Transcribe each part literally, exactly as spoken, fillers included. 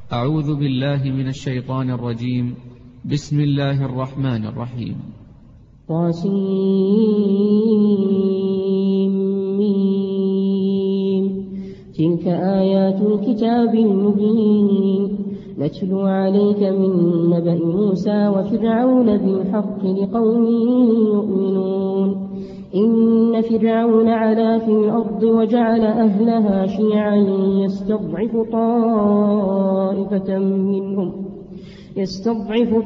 أعوذ بالله من الشيطان الرجيم. بسم الله الرحمن الرحيم. طاسيم. تلك آيات الكتاب المبين نتلو عليك من نبأ موسى وفرعون بالحق لقوم يؤمنون. إن فرعون علا في الأرض وجعل أهلها شيعا يستضعف طائفة منهم يستضعف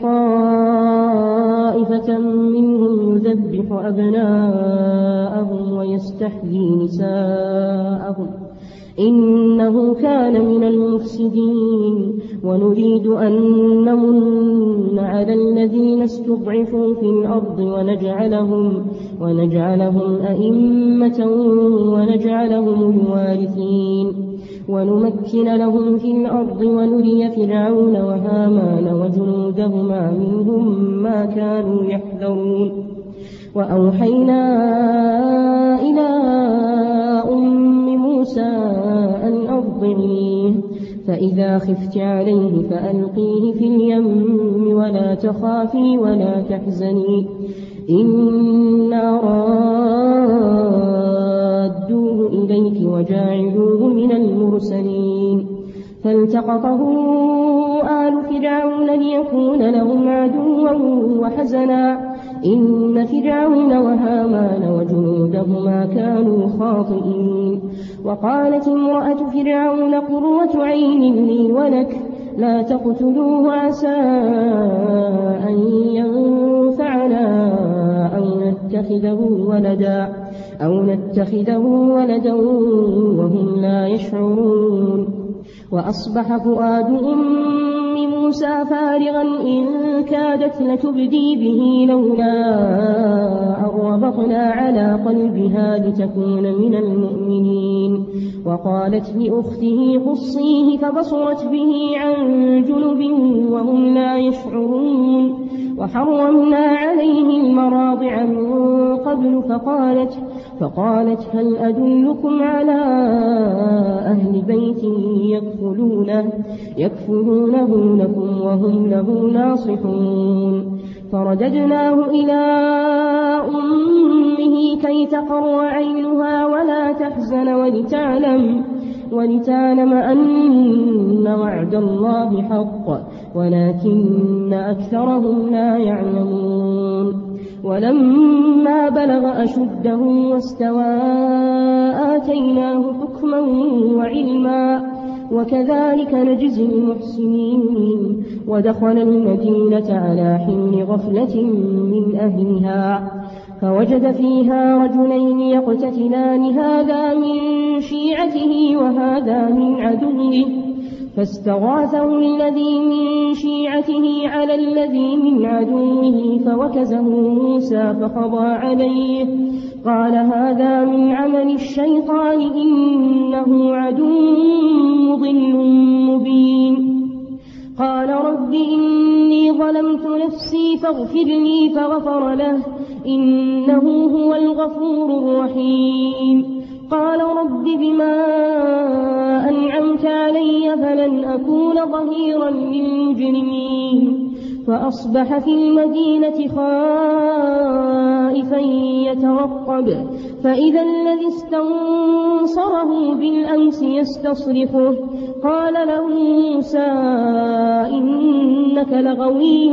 طائفة منهم يذبح أبناءهم ويستحيي نساءهم إنه كان من المفسدين. ونريد أن نمن على الذين استضعفوا في الأرض ونجعلهم, ونجعلهم أئمة ونجعلهم الوارثين ونمكن لهم في الأرض ونري فرعون وهامان وجنودهما منهم ما كانوا يحذرون. وأوحينا إلى أم موسى أن أرضعيه فإذا خفت عليه فألقيه في اليم ولا تخافي ولا تحزني إنا رادوه إليك وجاعلوه من المرسلين. فالتقطه آل فرعون ليكون لهم عدوا وحزنا إن فرعون وهامان وجنودهما كانوا خاطئين. وقالت امرأة فرعون قرة عين لي ولك لا تقتلوه عسى أن ينفعنا أو نتخذه ولدا أو نتخذه ولدا وهم لا يشعرون. وأصبح فؤاد أم موسى فارغا إن كادت لتبدي به لولا أن ربطنا على قلبها لتكون من المؤمنين. وقالت لأخته قصيه فبصرت به عن جنب وهم لا يشعرون. وحرمنا عليه المراضع من قبل فقالت, فقالت هل أدلكم على أهل بيت يكفلونه, يكفلونه لكم وهم له ناصحون. فرددناه إلى أمه كي تقر عينها ولا تحزن ولتعلم, ولتعلم أن وعد الله حق ولكن أكثرهم لا يعلمون. ولما بلغ أشده واستوى آتيناه حكما وعلما وكذلك نجزي المحسنين. ودخل المدينة على حين غفلة من أهلها فوجد فيها رجلين يقتتلان هذا من شيعته وهذا من عدوه فاستغاثه الذي من شيعته على الذي من عدوه فوكزه موسى فقضى عليه قال هذا من عمل الشيطان إنه عدو مضل مبين. قال رب إني ظلمت نفسي فاغفر لي فغفر له إنه هو الغفور الرحيم. قال رب بما أنعمت علي فلن أكون ظهيرا للمجرمين. فأصبح في المدينة خائفا يترقب فإذا الذي استنصره بالأمس يستصرخه قال له موسى إنك لغوي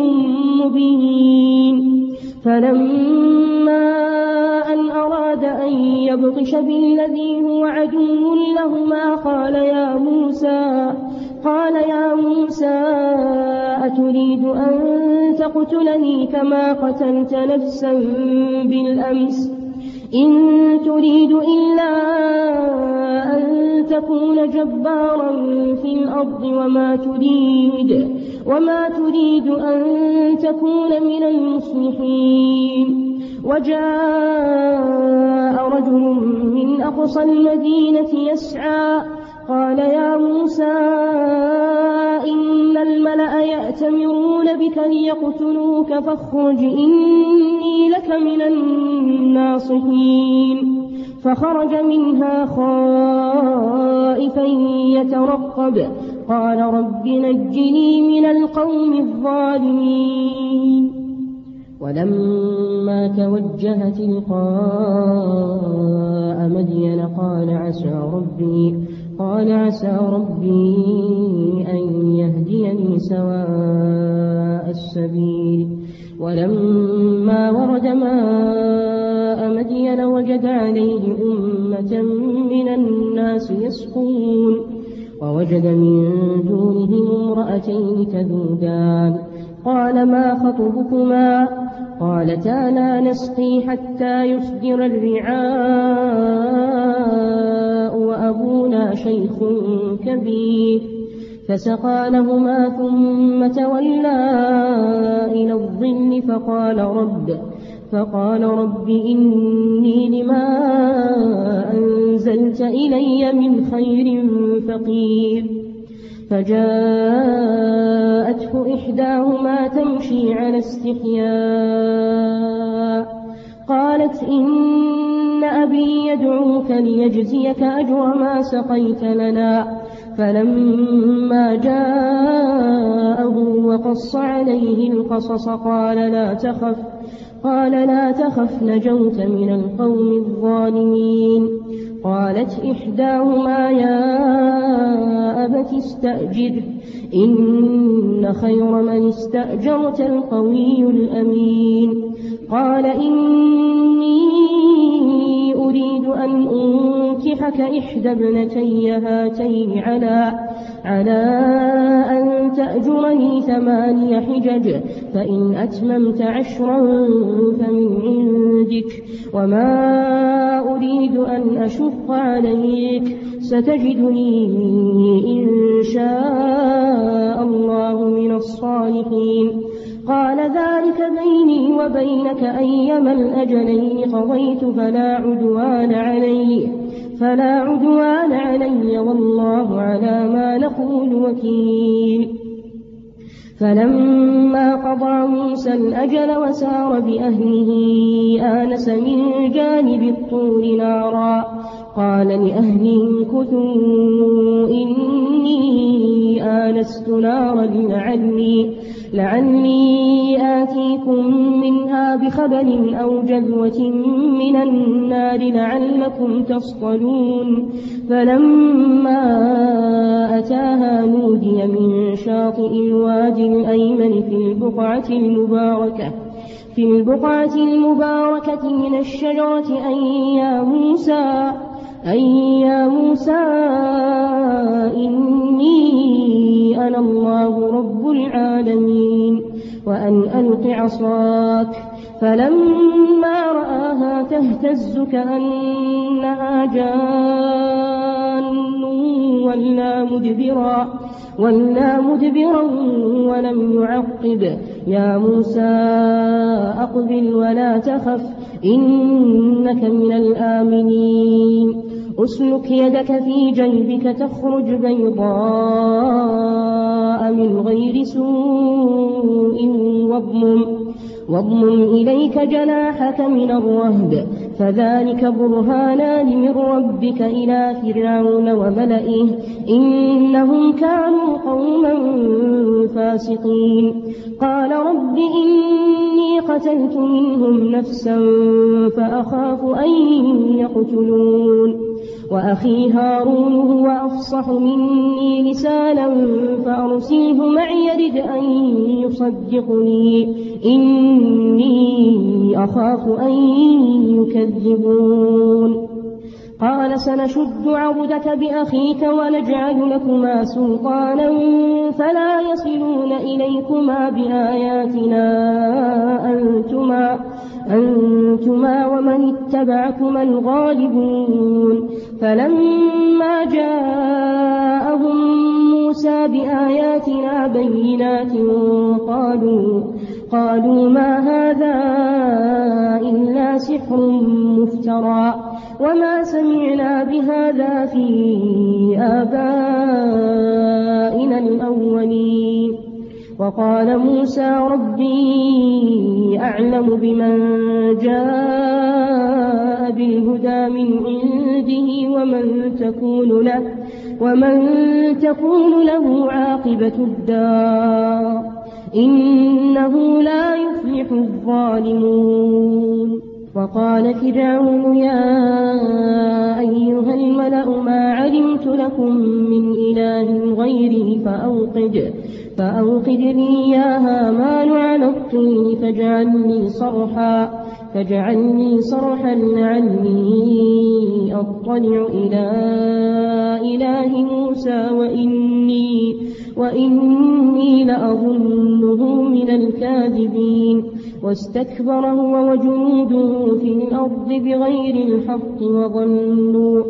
مبين. فلما أن أراد أن يبطش بالذي هو عدو لهما قال يا موسى قال يا موسى أتريد أن تقتلني كما قتلت نفسا بالأمس إن تريد إلا أن تكون جبارا في الأرض وما تريد وما تريد أن تكون من المصلحين. وجاء رجل من أقصى المدينة يسعى قال يا موسى إن الملأ يأتمرون بك ليقتلوك فاخرج إني لك من الناصحين. فخرج منها خائفا يترقب قال رب نجني من القوم الظالمين. ولما توجه تلقاء مدين قال عسى ربي قال عسى ربي أن يهديني سواء السبيل. ولما ورد ماء مدين وجد عليه أمة من الناس يسقون ووجد من دونهم امرأتين تذودان قال ما خطبكما قالتا لا نسقي حتى يصدر الرعاء وأبونا شيخ كبير فسقى لهما ثم تولى إلى الظل فقال رب فقال رب إني لما أنزلت إلي من خير فقير. فجاءته إحداهما تمشي على استحياء قالت إن أبي يدعوك ليجزيك أجر ما سقيت لنا. فلما جاءه وقص عليه القصص قال لا تخف قال لا تخف نجوت من القوم الظالمين. قالت إحداهما يا أبت استأجره إن خير من استأجرت القوي الأمين. قال إني أريد أن أنكحك إحدى ابنتي هاتين على على أن تأجرني ثماني حجج فإن أتممت عشرا فمن عندك وما أريد أن أشق عليك ستجدني إن شاء الله من الصالحين. قال ذلك بيني وبينك أيما الأجلين قضيت فلا عدوان علي فلا عدوان علي والله على ما نقول وكيل. فلما قضى موسى الأجل وسار بأهله آنس من جانب الطور نارا قال لأهلهم كثوا إني آنست نارا لعلي, لعلي آتيكم منها بخبر أو جذوة من النار لعلكم تصطلون. فلما أتاها نودي من شاطئ الوادي الأيمن في البقعة المباركة في البقعة المباركة من الشجرة أن يا موسى أن يا موسى إني أنا الله رب العالمين وأن ألق عصاك. فلما رآها تهتز كأنها جان ولا مدبرا ولا مدبرا ولم يعقب يا موسى أقبل ولا تخف إنك من الآمنين. أسلك يدك في جيبك تخرج بيضاء من غير سوء واضمم واضمم إليك جناحك من الرهب فذلك برهانان من ربك إلى فرعون وملئه إنهم كانوا قوما فاسقين. قال رب إني قتلت منهم نفسا فأخاف أن يقتلون وأخي هارون هو أفصح مني لسانا فأرسله معي يرد أن يصدقني إني أخاف أن يكذبون. قال سنشد عضدك بأخيك ونجعل لكما سلطانا فلا يصلون إليكما بآياتنا أنتما, أنتما ومن اتبعكما الغالبون. فلما جاءهم موسى بآياتنا بينات قالوا, قالوا ما هذا إلا سحر مفترى وما سمعنا بهذا في آبائنا الأولين. وقال موسى ربي أعلم بمن جاء بالهدى من عنده ومن تكون له, ومن تكون له عاقبة الدار إنه لا يفلح الظالمون. وقال فرعون يا أيها الملأ ما علمت لكم من إله غيري فأوقد فأوقد لي يا هامان على الطين فاجعلني صرحا فاجعلني صرحا لعلي أطلع إلى إله موسى وإني وإني لأظنه من الكاذبين. واستكبر هو وجنوده في الأرض بغير الحق وظنوا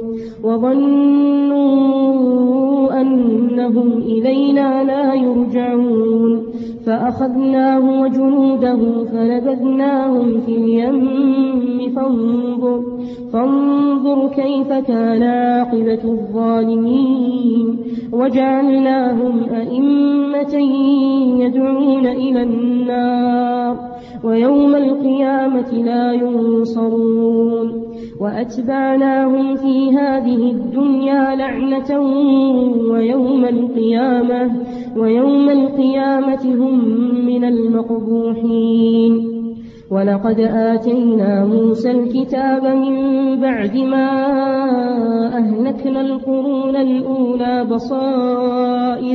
وظنوا أنهم إلينا لا يرجعون. فأخذناه وجنوده فنبذناهم في اليم فانظر, فانظر كيف كان عاقبة الظالمين. وجعلناهم أئمة يدعون إلى النار ويوم القيامة لا ينصرون. وأتبعناهم في هذه الدنيا لعنة ويوم القيامة ويوم القيامة هم من المقبوحين. ولقد آتينا موسى الكتاب من بعد ما أهلكنا القرون الأولى بصائر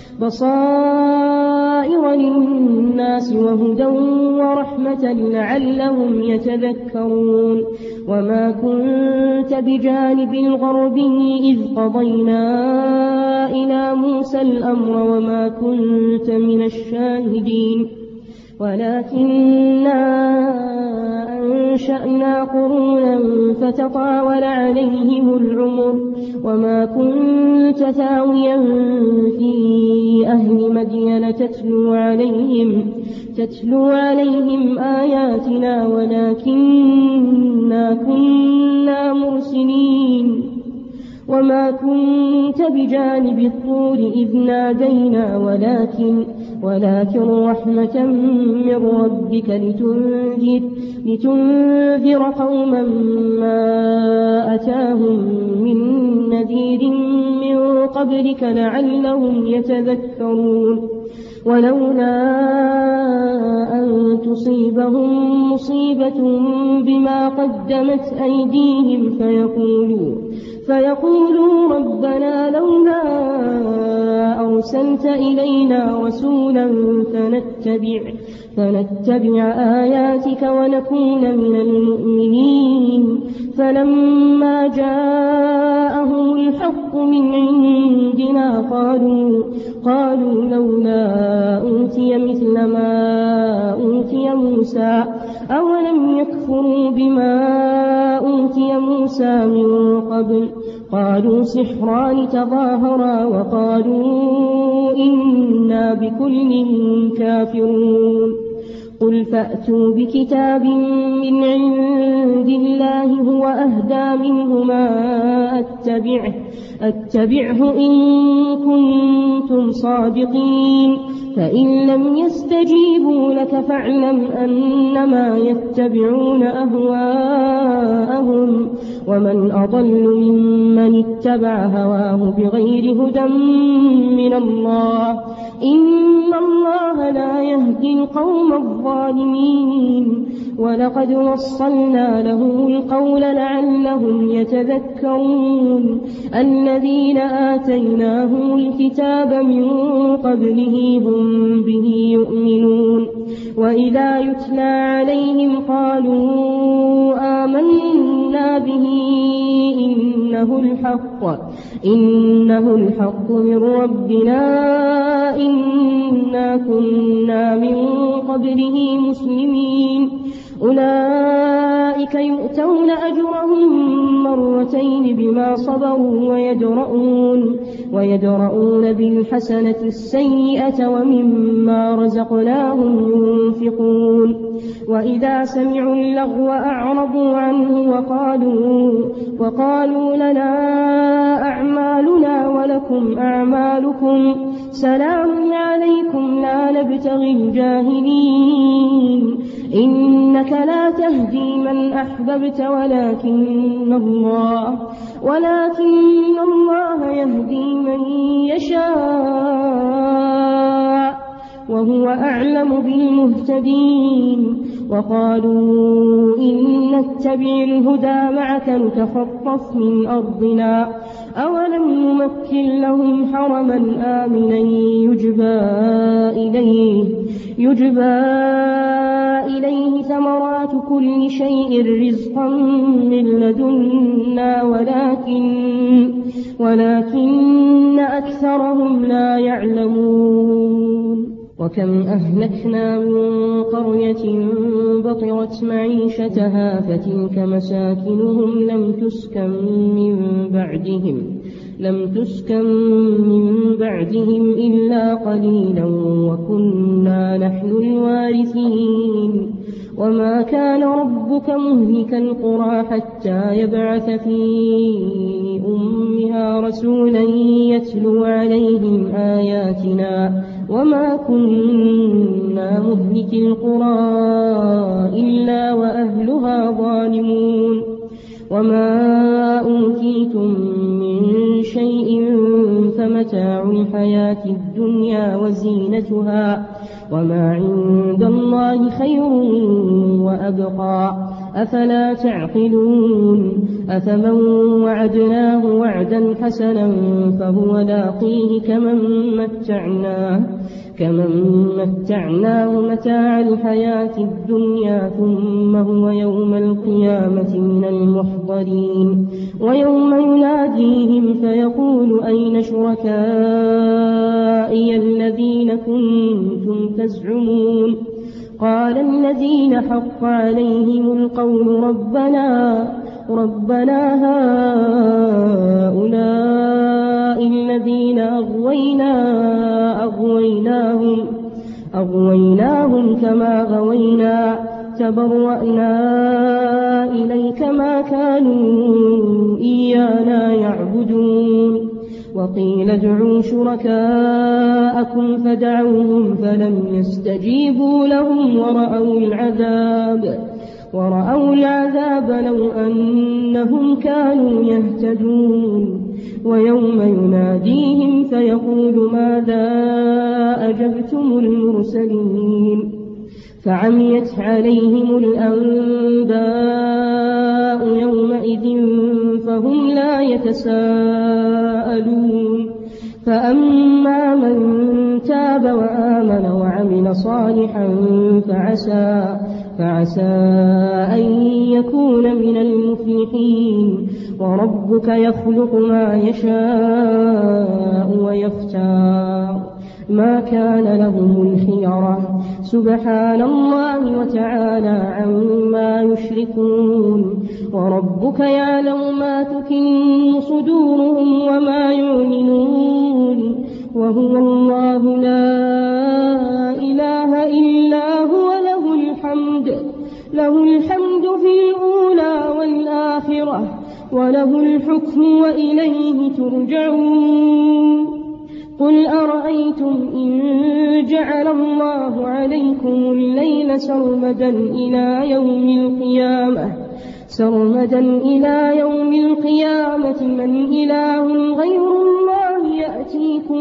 بصائر للناس وهدى ورحمة لعلهم يتذكرون. وما كنت بجانب الغربي إذ قضينا إلى موسى الأمر وما كنت من الشاهدين ولكننا أنشأنا قرونا فتطاول عليهم العمر وما كنت ثاويا في أهل مدين تتلو عليهم تتلو عليهم آياتنا ولكننا كنا مرسلين. وما كنت بجانب الطور إذ نادينا ولكن ولكن رحمة من ربك لتنذر, لتنذر قوما ما أتاهم من نذير من قبلك لعلهم يتذكرون. ولولا أن تصيبهم مصيبة بما قدمت أيديهم فيقولوا فيقولوا ربنا لولا أرسلت إلينا رسولا فنتبع, فنتبع آياتك ونكون من المؤمنين. فلما جاءهم الحق من عندنا قالوا, قالوا لولا أوتي مثل ما أوتي موسى أولم يكفروا بما أوتي موسى من قبل. قالوا سحران تظاهرا وقالوا إنا بكل كافرون. قل فأتوا بكتاب من عند الله هو أهدى منهما أتبعه, أتبعه إن كنتم صادقين. فإن لم يستجيبوا لك فاعلم أنما يتبعون أهواءهم ومن أضل ممن اتبع هواه بغير هدى من الله إن الله لا يهدي القوم الظالمين. ولقد وصلنا له القول لعلهم يتذكرون. الذين آتيناهم الكتاب من قبله هم به يؤمنون. وإذا يتلى عليهم قالوا آمنا به إنه الحق إنه الحق من ربنا إنا كنا من قبله مسلمين. أولئك يؤتون أجرهم مرتين بما صبروا ويدرؤون, ويدرؤون بالحسنة السيئة ومما رزقناهم ينفقون. وإذا سمعوا اللغو أعرضوا عنه وقالوا, وقالوا لنا أعمالنا ولكم أعمالكم سلام عليكم لا نبتغي الجاهلين إنك لا تهدي من أحببت ولكن الله ولكن الله يهدي من يشاء وهو أعلم بالمهتدين. وقالوا إن نتبع الهدى معك نتخطف من أرضنا أولم نمكن لهم حرما آمنا يجبى إليه, يجبى إليه ثمرات كل شيء رزقا من لدنا ولكن, ولكن أكثرهم لا يعلمون. وكم أهلكنا من قرية بطرت معيشتها فتلك مساكنهم لم تسكن من بعدهم لم تسكن من بعدهم إلا قليلا وكنا نحن الوارثين. وما كان ربك مهلك القرى حتى يبعث في أمها رسولا يتلو عليهم آياتنا وما كنا مهلك القرى إلا وأهلها ظالمون. وما أوتيتم من شيء فمتاع الحياة الدنيا وزينتها وما عند الله خير وأبقى أفلا تعقلون. أفمن وعدناه وعدا حسنا فهو لاقيه كمن متعناه كمن متعناه متاع الحياة الدنيا ثم هو يوم القيامة من المحضرين. ويوم يناديهم فيقول أين شركائي الذين كنتم تزعمون قال الذين حق عليهم القول ربنا ربنا هؤلاء الذين أغوينا أغويناهم أغويناهم كما غوينا تبرأنا إليك ما كانوا إيانا يعبدون. وقيل ادعوا شركاءكم فدعوهم فلم يستجيبوا لهم ورأوا العذاب ورأوا العذاب لو أنهم كانوا يهتدون. ويوم يناديهم فيقول ماذا أجبتم المرسلين فعميت عليهم الأنباء يومئذ فهم لا يتساءلون. فأما من تاب وآمن وعمل صالحا فعسى, فعسى أن يكون من المفلحين. وربك يخلق ما يشاء ويختار ما كان لهم الخيرة سبحان الله وتعالى عما يشركون. وربك يعلم ما تكن صدورهم وما يعلنون وهو الله لا إله إلا هو له الحمد له الحمد في الأولى والآخرة وله الحكم وإليه ترجعون. قل أرأيتم إن جعل الله عليكم الليل سرمدا إلى يوم القيامة سرمدا إلى يوم القيامة من إله غير الله يأتيكم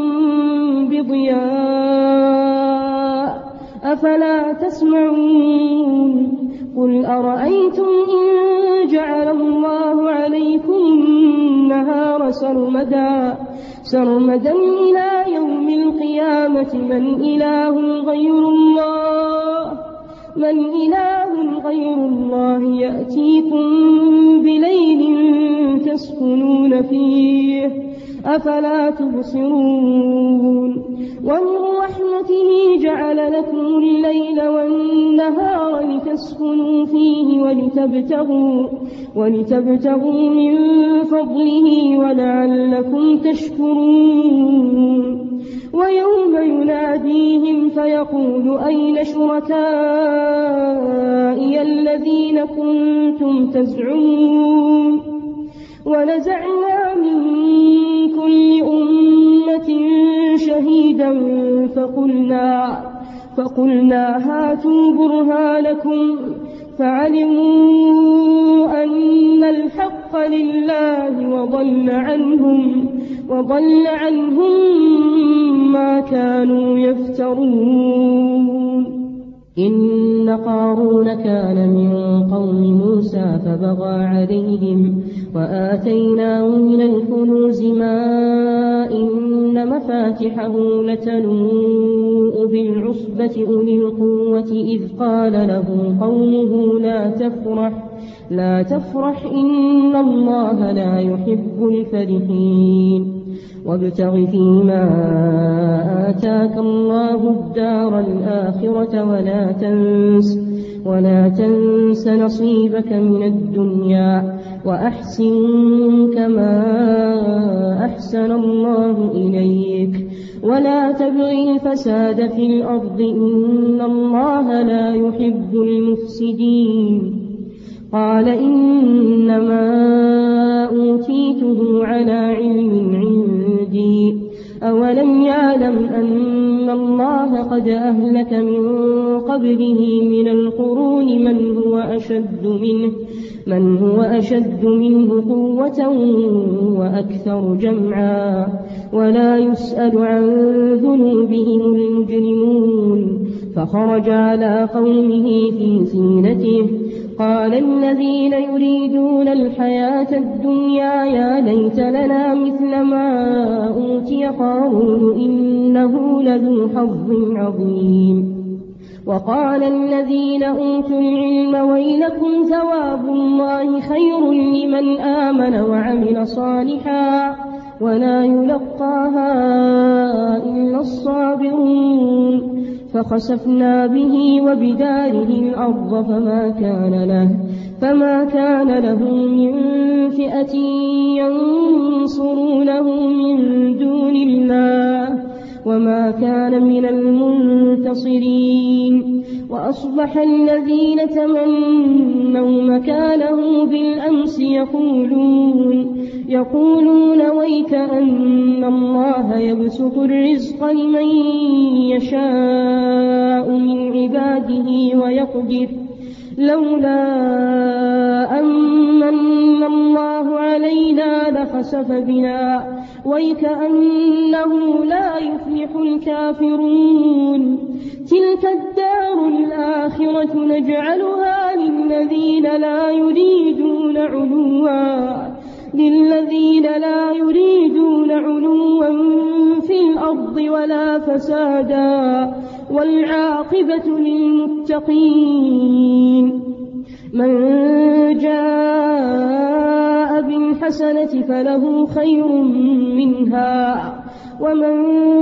بضياء أفلا تسمعون. قل أرأيتم إن جعل الله عليكم النهار سرمدا سرمدا إلى يوم القيامة من إله غير الله من إله غير الله يأتيكم بليل تسكنون فيه أفلا تبصرون. ومن رحمته جعل لكم الليل والنهار لتسكنوا فيه ولتبتغوا, ولتبتغوا من فضله ولعلكم تشكرون. ويوم يناديهم فيقول أين شركائي الذين كنتم تزعمون ونزعنا من كل أمة شهيدا فقلنا, فقلنا هاتوا برهانكم فعلموا أن الحق لله وضل عنهم, وضل عنهم ما كانوا يفترون. إن قارون كان من قوم موسى فبغى عليهم وآتيناه من الكنوز ما إن مفاتحه لتنوء بالعصبة أولي القوة إذ قال له قومه لا تفرح لا تفرح إن الله لا يحب الفرحين وابتغ فيما آتاك الله الدار الآخرة ولا تنس ولا تنس نصيبك من الدنيا وأحسن كما أحسن الله إليك ولا تبغ الفساد في الأرض إن الله لا يحب المفسدين. قال إنما أوتيته على علم عندي أولم يعلم أن الله قد أهلك من قبله من القرون من هو أشد منه من هو أشد منه قوة وأكثر جمعا ولا يسأل عن ذنوبهم المجرمون. فخرج على قومه في زينته قال الذين يريدون الحياة الدنيا يا ليت لنا مثل ما أوتي قارون إنه لذو حظ عظيم. وقال الذين أوتوا العلم ويلكم ثواب الله خير لمن آمن وعمل صالحا ولا يلقاها إلا الصابرون. فخسفنا به وبداره الأرض فما كان له فما كان له من فئة ينصرونه من دون الله وما كان من المنتصرين. وأصبح الذين تمنوا مكانه بالأمس يقولون يقولون ويك أن الله يبسط الرزق لمن يشاء من عباده ويقدر لولا أمن الله علينا لخسف بنا ويك أنه لا يفلح الكافرون. تلك الدار الآخرة نجعلها للذين لا يريدون علوا للذين لا يريدون علوا في الأرض ولا فسادا والعاقبة للمتقين. من جاء بالحسنة فله خير منها ومن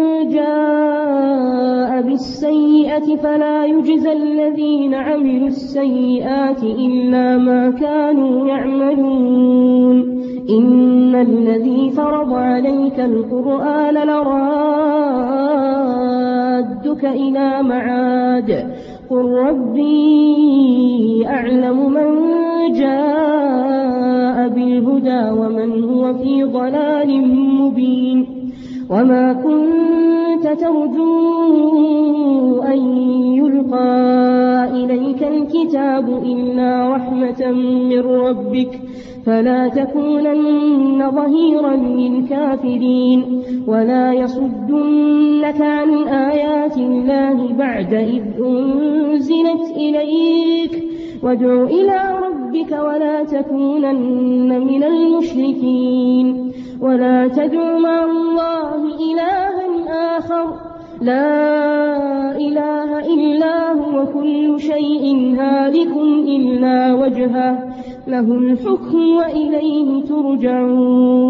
جاء بالسيئة فلا يجزى الذين عملوا السيئات إلا ما كانوا يعملون. إن الذي فرض عليك القرآن لرادك إلى معاد قل ربي أعلم من جاء بالهدى ومن هو في ضلال مبين. وما كنت ترجو أن يلقى إليك الكتاب إلا رحمة من ربك فلا تكونن ظهيرا للكافرين ولا يصدنك عن آيات الله بعد إذ أنزلت إليك وادع إلى ربك ولا تكونن من المشركين. ولا تدع مع الله إلها آخر لا إله إلا هو كل شيء هالك إلا وجهه له الحكم وإليه ترجعون.